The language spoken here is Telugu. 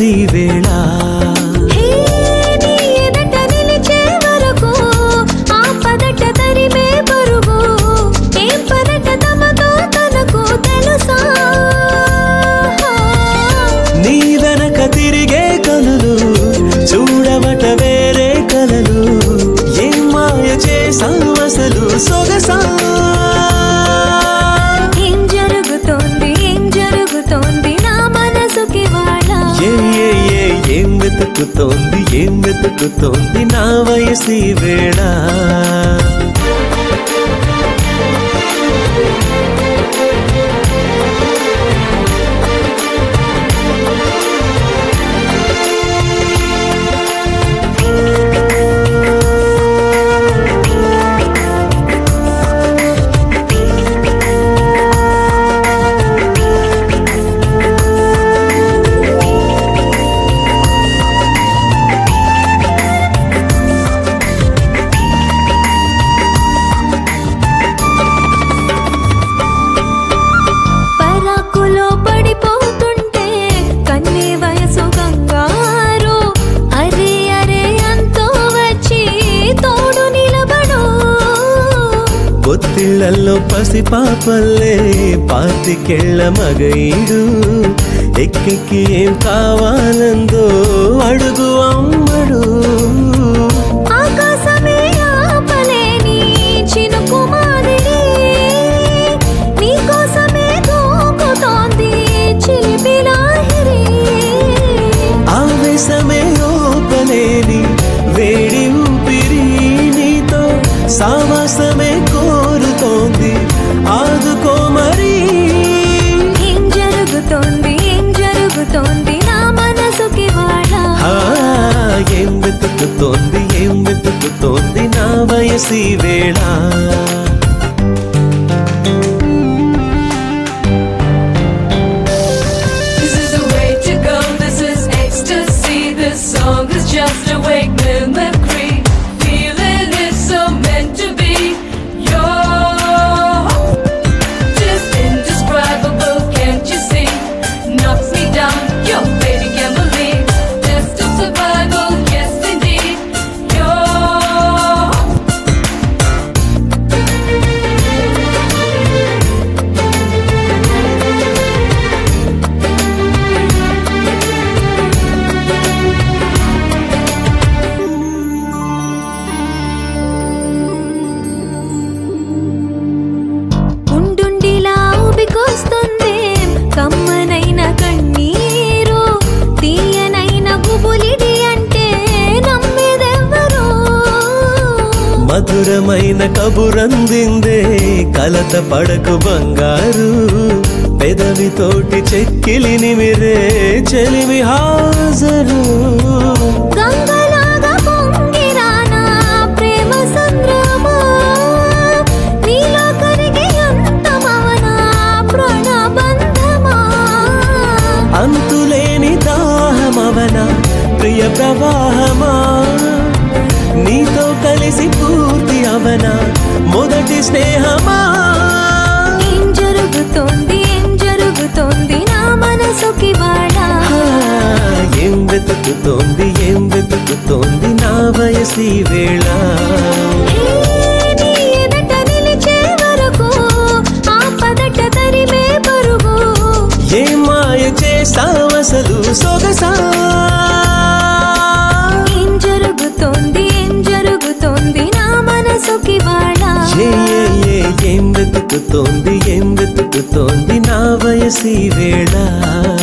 వయసి వేళ నీ వెనక తిరిగే కనులు చూడవట వేరే కలలు ఏం మాయ చేసావు అసలు సొగసా ఏం జరుగుతోంది నా మనసుకి వాళ్ళ ఏం వెతుకుతోంది నా వయసి వేళ ఒత్తిళ్లలో పసిపాపల్లే పాతికెళ్ళ మగైడు ఎక్కెక్కి ఏం కావాలందో అడుగు అమ్మడు ఆకాశమే ఆపలేని చినుకు మాదిరి నీకోసమే దూకుతోంది చిలిపి లాహిరి ఆవేశమే ఓపలేని వేడి ఊపిరి నీతో సావాసమే కోరుతోంది ఆదుకో మరి ఏం జరుగుతోంది నా మనసుకి వాళ్ళ ఏం వెతుకుతోంది నా వయసి వేళ This is the way to go, this is ecstasy. This song is just a wake mimicry. Feeling is so meant to be. You're just indescribable, can't you see? Knocks me down, your baby can't believe. Test of survival, yes indeed. You're ఉండుండిలా ఊపికొస్తుంది కమ్మనైన కన్నీరు తీయనైన గుబులిడి అంటే నమ్మేదెవ్వరు మధురమైన కబురందిందే కలత పడకు బంగారు పెదవితోటి చెక్కిలి నిమిరే చెలిమి హాజరు గంగలాగా పొంగిరానా ప్రేమ సంద్రమా నీలో కరిగి అంతమవనా ప్రాణబంధమా అంతులేని దాహమవన ప్రియ ప్రవాహమా నీతో కలిసి పూర్తి అవన మొదటి స్నేహమా ఏం జరుగుతోంది నా మనసుకి వాళ్ళ ఏం వెతుకుతోంది నా వయసి వేళ నీ ఎదుట నిలిచే వరకు ఆపదట తరిమే పరుగు ఏ మాయ చేసావు అసలు సొగసా ఏం జరుగుతోంది నా మనసుకి వాళ్ళ ఏం వెతుకుతోంది నా వయసి వేళ